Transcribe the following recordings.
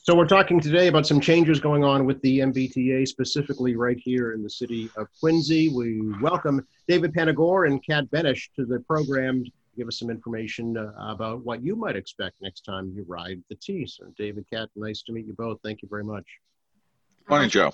So we're talking today about some changes going on with the MBTA, specifically right here in the city of Quincy. We welcome David Panagore and Kat Benish to the program to give us some information about what you might expect next time you ride the T. So David, Kat, nice to meet you both. Thank you very much. Morning, Joe.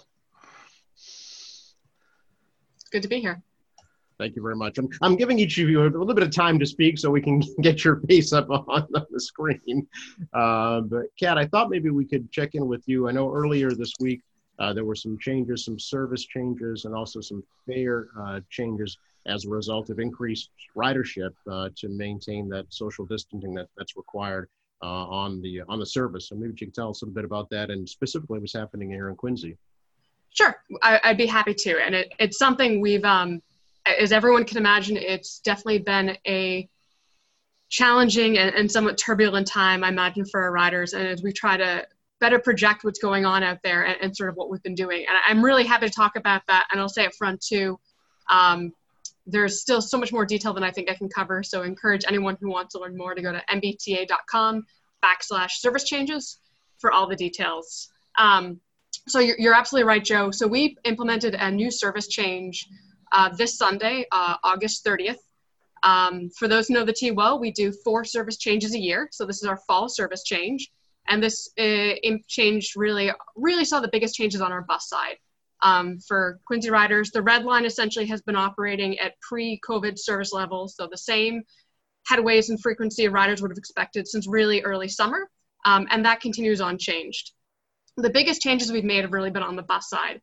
Good to be here. Thank you very much. I'm giving each of you a little bit of time to speak so we can get your face up on the screen. But Kat, I thought maybe we could check in with you. I know earlier this week there were some changes, some service changes, and also some fare changes as a result of increased ridership to maintain that social distancing that's required on the service. So maybe you can tell us a little bit about that and specifically what's happening here in Quincy. Sure, I'd be happy to. And it's something we've as everyone can imagine, it's definitely been a challenging and somewhat turbulent time, I imagine, for our riders. And as we try to better project what's going on out there and sort of what we've been doing. And I'm really happy to talk about that. And I'll say up front too, there's still so much more detail than I think I can cover. So I encourage anyone who wants to learn more to go to mbta.com/service changes for all the details. So you're absolutely right, Joe. So we implemented a new service change this Sunday, August 30th. For those who know the T well, we do 4 service changes a year. So this is our fall service change. And this change really saw the biggest changes on our bus side. For Quincy riders, the Red Line essentially has been operating at pre-COVID service levels. So the same headways and frequency of riders would have expected since really early summer. And that continues unchanged. The biggest changes we've made have really been on the bus side.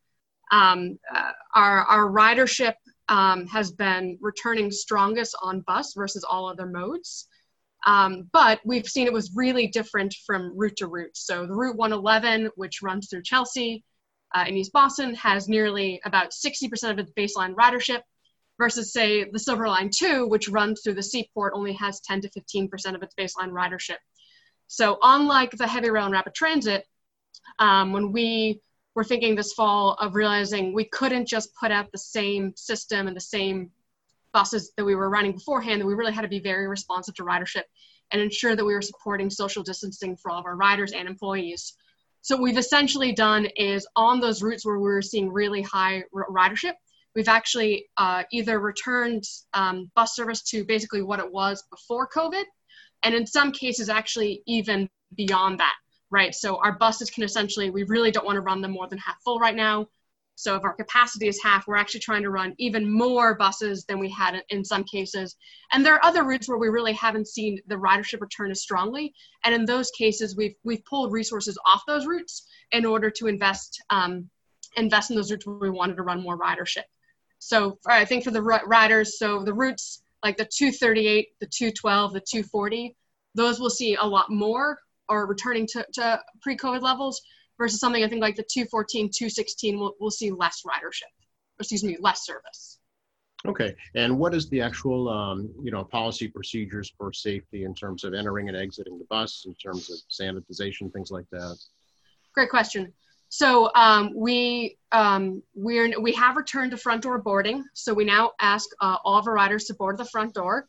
Our ridership has been returning strongest on bus versus all other modes. But we've seen it was really different from route to route. So the Route 111, which runs through Chelsea in East Boston, has nearly about 60% of its baseline ridership versus, say, the Silver Line 2, which runs through the Seaport, only has 10 to 15% of its baseline ridership. So unlike the heavy rail and rapid transit, when we were thinking this fall of realizing we couldn't just put out the same system and the same buses that we were running beforehand, that we really had to be very responsive to ridership and ensure that we were supporting social distancing for all of our riders and employees. So what we've essentially done is on those routes where we were seeing really high ridership, we've actually either returned bus service to basically what it was before COVID, and in some cases actually even beyond that. Right, so our buses can essentially, we really don't want to run them more than half full right now. So if our capacity is half, we're actually trying to run even more buses than we had in some cases. And there are other routes where we really haven't seen the ridership return as strongly. And in those cases, we've pulled resources off those routes in order to invest in those routes where we wanted to run more ridership. So I think for the riders, so the routes like the 238, the 212, the 240, those will see a lot more or returning to pre-COVID levels versus something I think like the 214, 216 will see less ridership, less service. Okay, and what is the actual, policy procedures for safety in terms of entering and exiting the bus, in terms of sanitization, things like that? Great question. So we have returned to front door boarding. So we now ask all of our riders to board the front door.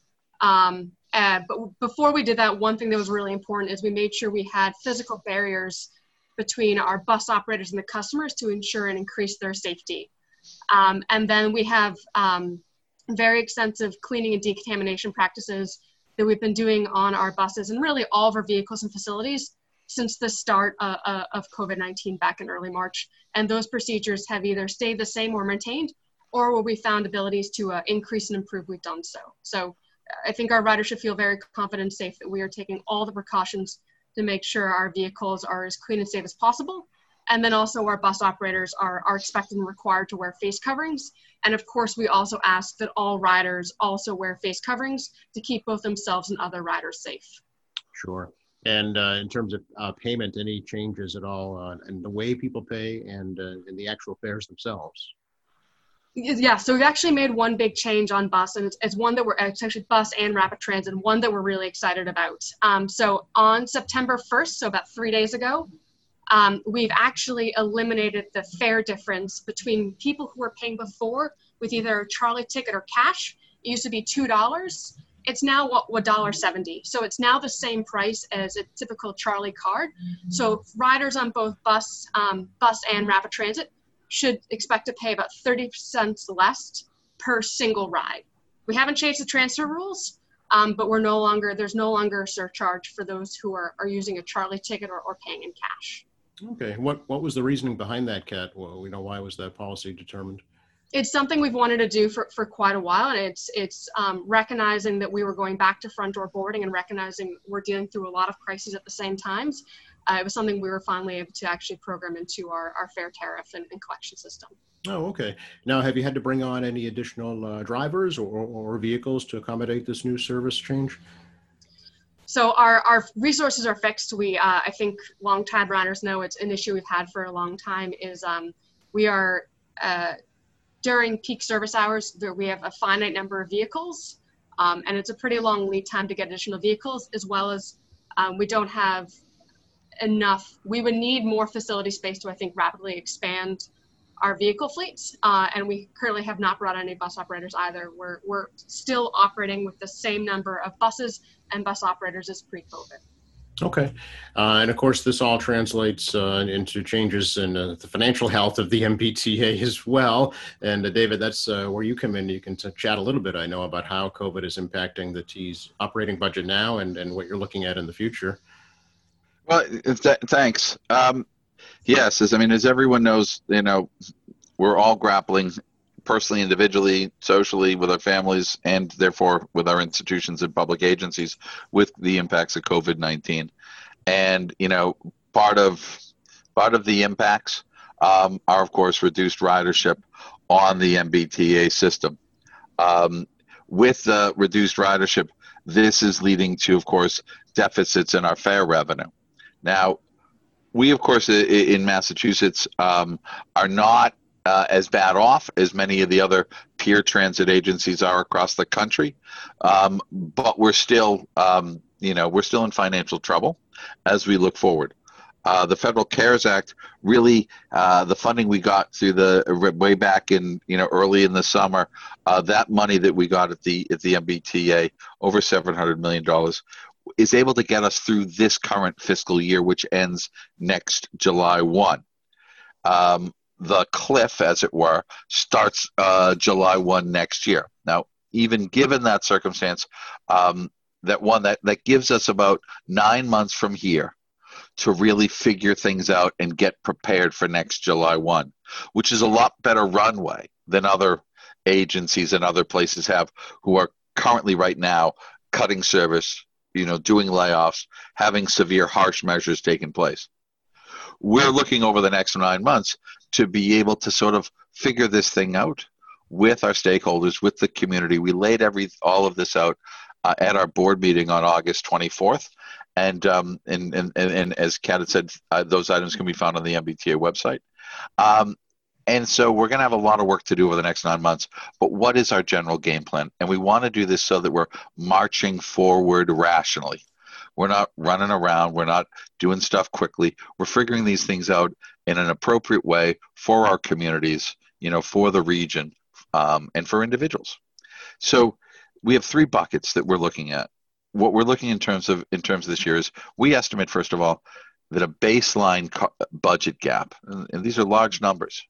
But before we did that, one thing that was really important is we made sure we had physical barriers between our bus operators and the customers to ensure and increase their safety. And then we have very extensive cleaning and decontamination practices that we've been doing on our buses and really all of our vehicles and facilities since the start of COVID-19 back in early March. And those procedures have either stayed the same or maintained, or where we found abilities to increase and improve, we've done so. So I think our riders should feel very confident and safe that we are taking all the precautions to make sure our vehicles are as clean and safe as possible. And then also our bus operators are expected and required to wear face coverings. And of course, we also ask that all riders also wear face coverings to keep both themselves and other riders safe. Sure. And in terms of payment, any changes at all in the way people pay and in the actual fares themselves? Yeah, so we've actually made one big change on bus, and it's one that it's actually bus and rapid transit, and one that we're really excited about. So on September 1st, so about 3 days ago, we've actually eliminated the fare difference between people who were paying before with either a Charlie ticket or cash. It used to be $2, it's now $1.70. So it's now the same price as a typical Charlie card. So riders on both bus and rapid transit should expect to pay about 30 cents less per single ride. We haven't changed the transfer rules, but there's no longer a surcharge for those who are using a Charlie ticket or paying in cash. Okay. What was the reasoning behind that, Kat? Well, why was that policy determined? It's something we've wanted to do for quite a while, and it's recognizing that we were going back to front door boarding and recognizing we're dealing through a lot of crises at the same times. It was something we were finally able to actually program into our fare tariff and collection system. Oh, okay. Now, have you had to bring on any additional drivers or vehicles to accommodate this new service change? So our resources are fixed. I think longtime riders know it's an issue we've had for a long time is we are, during peak service hours, we have a finite number of vehicles, and it's a pretty long lead time to get additional vehicles, as well as we don't have enough. We would need more facility space to, I think, rapidly expand our vehicle fleets, and we currently have not brought any bus operators either. We're still operating with the same number of buses and bus operators as pre-COVID. Okay. And of course, this all translates into changes in the financial health of the MBTA as well. And David, that's where you come in. You can chat a little bit, I know, about how COVID is impacting the T's operating budget now and what you're looking at in the future. Well, thanks. Yes, as everyone knows, we're all grappling personally, individually, socially, with our families, and therefore with our institutions and public agencies with the impacts of COVID-19. And, part of the impacts are, of course, reduced ridership on the MBTA system. With the reduced ridership, this is leading to, of course, deficits in our fare revenue. Now, we, of course, in Massachusetts are not as bad off as many of the other peer transit agencies are across the country, but we're still, we're still in financial trouble as we look forward. The Federal CARES Act really, the funding we got through the way back in, early in the summer, that money that we got at the MBTA, over $700 million, is able to get us through this current fiscal year, which ends next July 1. The cliff, as it were, starts July 1 next year. Now, even given that circumstance, that gives us about 9 months from here to really figure things out and get prepared for next July 1, which is a lot better runway than other agencies and other places have, who are currently right now cutting service, doing layoffs, having severe harsh measures taking place. We're looking over the next 9 months to be able to sort of figure this thing out with our stakeholders, with the community. We laid all of this out at our board meeting on August 24th. And as Kat had said, those items can be found on the MBTA website. And so we're going to have a lot of work to do over the next 9 months. But what is our general game plan? And we want to do this so that we're marching forward rationally. We're not running around. We're not doing stuff quickly. We're figuring these things out in an appropriate way for our communities, for the region, and for individuals. So we have 3 buckets that we're looking at. What we're looking in terms of this year is, we estimate, first of all, that a baseline budget gap, and these are large numbers,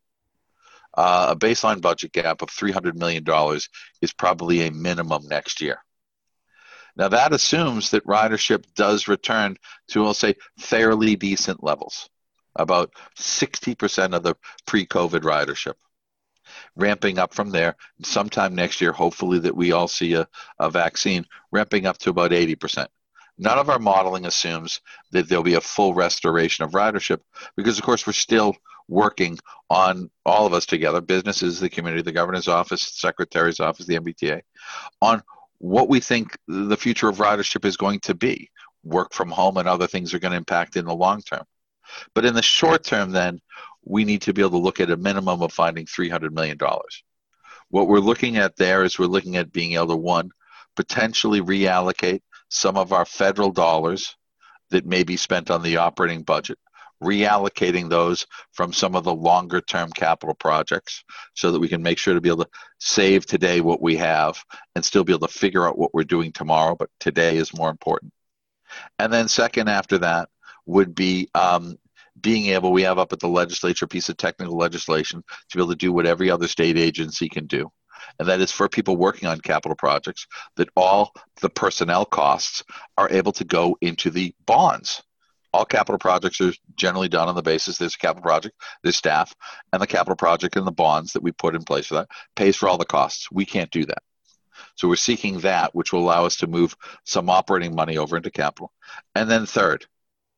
a baseline budget gap of $300 million is probably a minimum next year. Now, that assumes that ridership does return to, I'll say, fairly decent levels, about 60% of the pre-COVID ridership, ramping up from there. Sometime next year, hopefully that we all see a vaccine, ramping up to about 80%. None of our modeling assumes that there'll be a full restoration of ridership, because, of course, we're still working on, all of us together, businesses, the community, the governor's office, secretary's office, the MBTA, on what we think the future of ridership is going to be. Work from home and other things are going to impact in the long term. But in the short term, then, we need to be able to look at a minimum of finding $300 million. What we're looking at there is we're looking at being able to, 1, potentially reallocate some of our federal dollars that may be spent on the operating budget reallocating those from some of the longer term capital projects so that we can make sure to be able to save today what we have and still be able to figure out what we're doing tomorrow, but today is more important. And then second after that would be being able, we have up at the legislature a piece of technical legislation to be able to do what every other state agency can do. And that is for people working on capital projects, that all the personnel costs are able to go into the bonds. All capital projects are generally done on the basis there's a capital project, there's staff, and the capital project and the bonds that we put in place for that pays for all the costs. We can't do that. So we're seeking that, which will allow us to move some operating money over into capital. And then third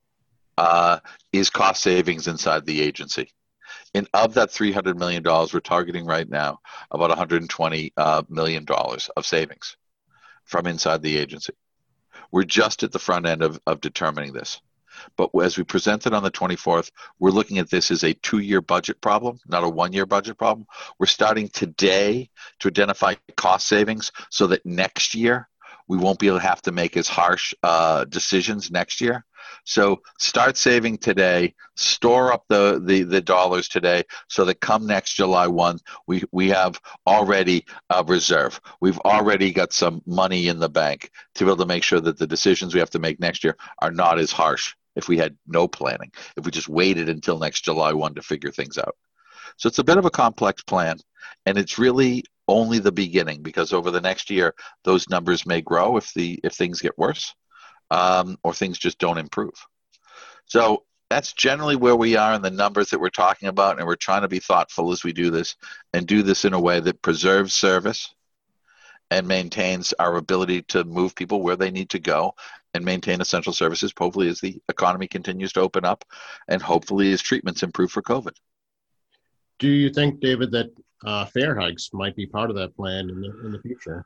is cost savings inside the agency. And of that $300 million, we're targeting right now about $120 million of savings from inside the agency. We're just at the front end of determining this. But as we presented on the 24th, we're looking at this as a 2-year budget problem, not a 1-year budget problem. We're starting today to identify cost savings so that next year we won't be able to have to make as harsh decisions next year. So start saving today, store up the dollars today so that come next July 1, we have already a reserve. We've already got some money in the bank to be able to make sure that the decisions we have to make next year are not as harsh if we had no planning, if we just waited until next July 1 to figure things out. So it's a bit of a complex plan, and it's really only the beginning, because over the next year, those numbers may grow if things get worse, or things just don't improve. So that's generally where we are in the numbers that we're talking about, and we're trying to be thoughtful as we do this and do this in a way that preserves service and maintains our ability to move people where they need to go and maintain essential services, hopefully as the economy continues to open up and hopefully as treatments improve for COVID. Do you think, David, that fare hikes might be part of that plan in the future?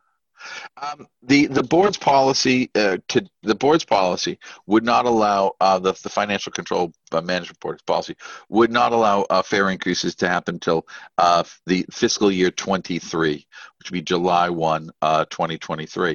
The board's policy would not allow the financial control management board's policy would not allow fare increases to happen until the fiscal year 23, which would be July 1, 2023.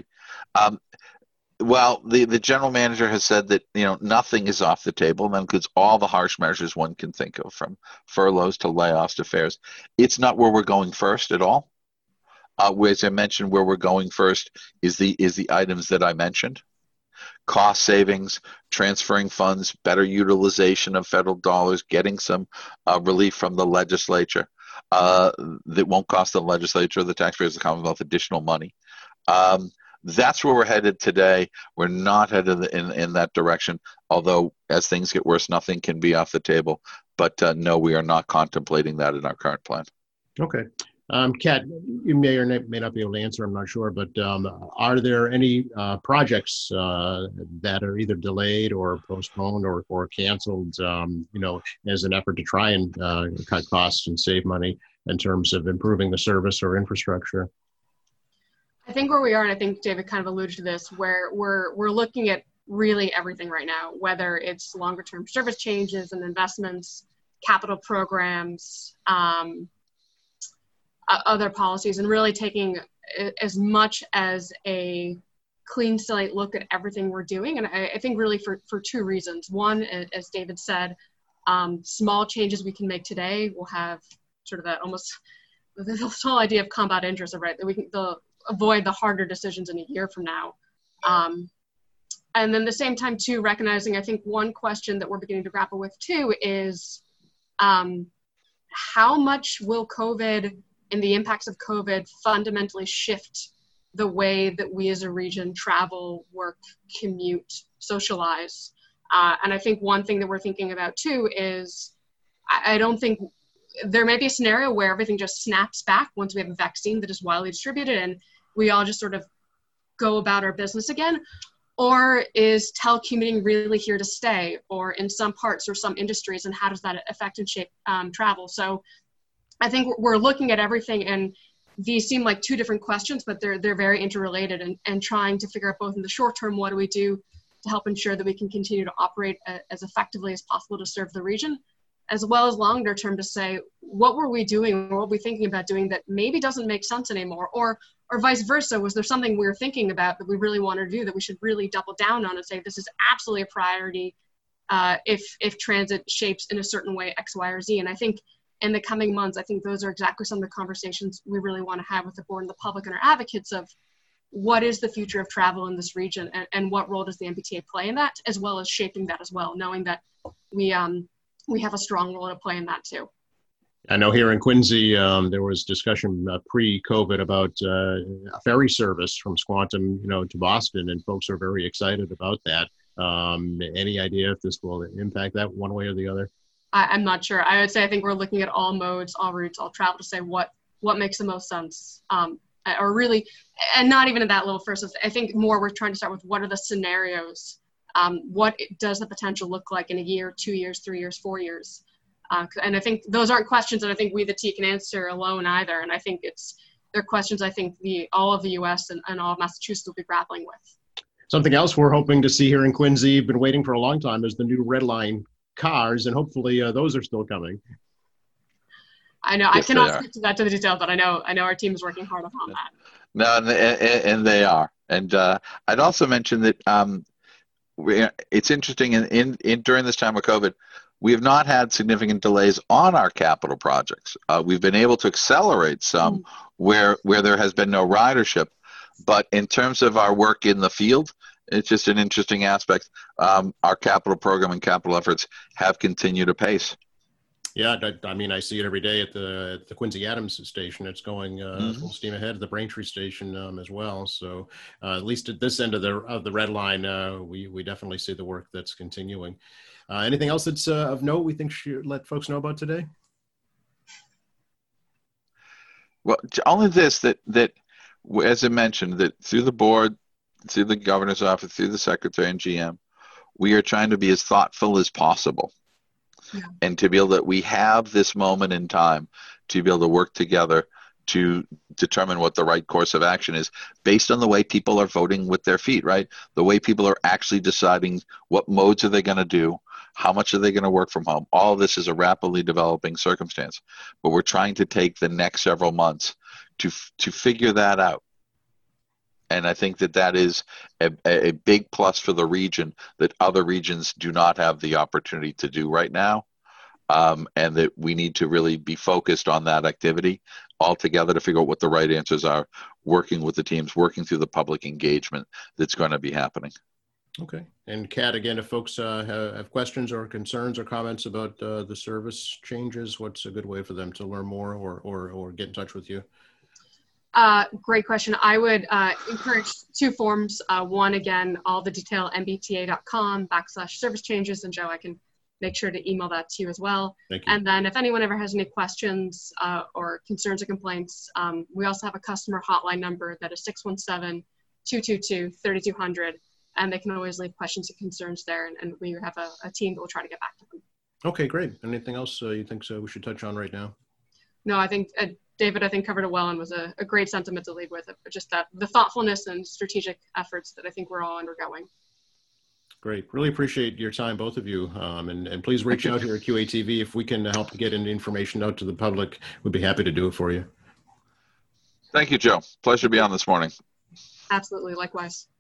Well, the general manager has said that nothing is off the table, and that includes all the harsh measures one can think of, from furloughs to layoffs to fares. It's not where we're going first at all. As I mentioned, where we're going first is the items that I mentioned: cost savings, transferring funds, better utilization of federal dollars, getting some relief from the legislature that won't cost the legislature or the taxpayers of the Commonwealth additional money. That's where we're headed today. We're not headed in that direction, although as things get worse, nothing can be off the table. But no, we are not contemplating that in our current plan. Okay. Kat, you may or may not be able to answer, I'm not sure, but are there any projects that are either delayed or postponed or canceled, as an effort to try and cut costs and save money in terms of improving the service or infrastructure? I think where we are, and I think David kind of alluded to this, where we're looking at really everything right now, whether it's longer term service changes and investments, capital programs, other policies, and really taking as much as a clean slate look at everything we're doing. And I think really for 2 reasons. One, as David said, small changes we can make today will have sort of that almost the whole idea of compound interest, right? That we can avoid the harder decisions in a year from now. And then at the same time too, recognizing, I think one question that we're beginning to grapple with too is how much will COVID and the impacts of COVID fundamentally shift the way that we as a region travel, work, commute, socialize. And I think one thing that we're thinking about too is I don't think there may be a scenario where everything just snaps back once we have a vaccine that is widely distributed and we all just sort of go about our business again. Or is telecommuting really here to stay, or in some parts or some industries, and how does that affect and shape travel? So I think we're looking at everything, and these seem like 2 different questions, but they're very interrelated, and trying to figure out both in the short term, what do we do to help ensure that we can continue to operate as effectively as possible to serve the region, as well as longer term to say, what were we doing or what were we thinking about doing that maybe doesn't make sense anymore, or vice versa. Was there something we were thinking about that we really want to do that we should really double down on and say, this is absolutely a priority, if transit shapes in a certain way X, Y, or Z. And I think in the coming months, I think those are exactly some of the conversations we really want to have with the board and the public and our advocates of what is the future of travel in this region, and what role does the MBTA play in that, as well as shaping that as well, knowing that we have a strong role to play in that too. I know here in Quincy, there was discussion pre-COVID about a ferry service from Squantum, to Boston, and folks are very excited about that. Any idea if this will impact that one way or the other? I'm not sure. I would say I think we're looking at all modes, all routes, all travel to say what makes the most sense. Or really, and not even at that level first. I think more we're trying to start with what are the scenarios? What does the potential look like in a year, 2 years, 3 years, 4 years? And I think those aren't questions that I think we, the T, can answer alone either. And I think they're questions I think all of the U.S. and all of Massachusetts will be grappling with. Something else we're hoping to see here in Quincy, been waiting for a long time, is the new Red Line cars, and hopefully those are still coming. I know. Yes, I cannot speak to that to the detail, but I know our team is working hard on that. No, and they are. And I'd also mention that it's interesting in during this time of COVID, we have not had significant delays on our capital projects. We've been able to accelerate some where there has been no ridership, but in terms of our work in the field, it's just an interesting aspect. Our capital program and capital efforts have continued apace. Yeah, I mean, I see it every day at the Quincy Adams station. It's going full steam ahead at the Braintree station as well. So at least at this end of the Red Line, we definitely see the work that's continuing. Anything else that's of note we think should let folks know about today? Well, only this, that as I mentioned, that through the board, through the governor's office, through the secretary and GM, we are trying to be as thoughtful as possible. Yeah. And to be able that we have this moment in time to be able to work together to determine what the right course of action is based on the way people are voting with their feet, right? The way people are actually deciding what modes are they going to do, how much are they going to work from home. All of this is a rapidly developing circumstance, but we're trying to take the next several months to figure that out. And I think that is a big plus for the region that other regions do not have the opportunity to do right now. And that we need to really be focused on that activity all together to figure out what the right answers are, working with the teams, working through the public engagement that's going to be happening. Okay. And Kat, again, if folks have questions or concerns or comments about the service changes, what's a good way for them to learn more or get in touch with you? Great question. I would encourage two forms. One, again, all the detail, mbta.com/service changes. And Joe, I can make sure to email that to you as well. Thank you. And then if anyone ever has any questions or concerns or complaints, we also have a customer hotline number that is 617-222-3200. And they can always leave questions and concerns there. And we have a team that will try to get back to them. Okay, great. Anything else you think we should touch on right now? No, I think David, covered it well and was a great sentiment to lead with. Just that the thoughtfulness and strategic efforts that I think we're all undergoing. Great. Really appreciate your time, both of you. And please reach out here at QATV if we can help get any information out to the public. We'd be happy to do it for you. Thank you, Joe. Pleasure to be on this morning. Absolutely. Likewise.